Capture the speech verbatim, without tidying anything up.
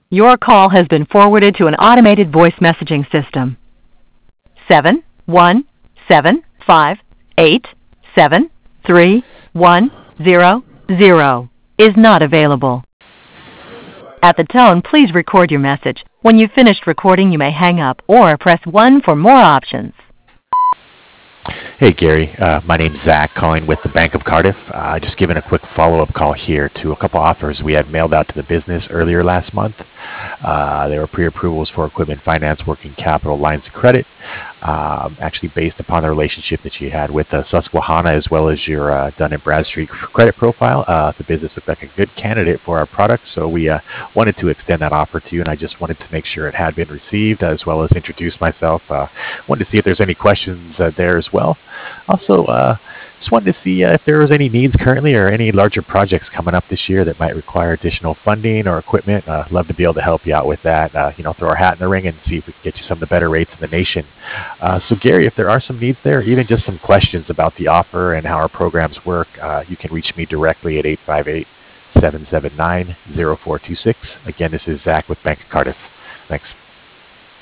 Your call has been forwarded to an automated voice messaging system. Seven one seven five eight seven three one zero zero is not available. At the tone, please record your message. When you've finished recording, you may hang up or press one for more options. Hey Gary, uh, my name's Zach, calling with the Bank of Cardiff. Uh, just giving a quick follow-up call here to a couple offers we had mailed out to the business earlier last month. Uh, they were pre-approvals for equipment finance, working capital, lines of credit, um, actually based upon the relationship that you had with uh, Susquehanna as well as your uh, Dun and Bradstreet credit profile. Uh, the business looked like a good candidate for our product, so we uh, wanted to extend that offer to you, and I just wanted to make sure it had been received as well as introduce myself. Uh, wanted to see if there's any questions uh, there as well. Also, uh, just wanted to see uh, if there was any needs currently or any larger projects coming up this year that might require additional funding or equipment. Uh, love to be able to help you out with that. Uh, you know, throw our hat in the ring and see if we can get you some of the better rates in the nation. Uh, so Gary, if there are some needs there, even just some questions about the offer and how our programs work, uh, you can reach me directly at eight five eight, seven seven nine, zero four two six. Again, this is Zach with Bank of Cardiff. Thanks.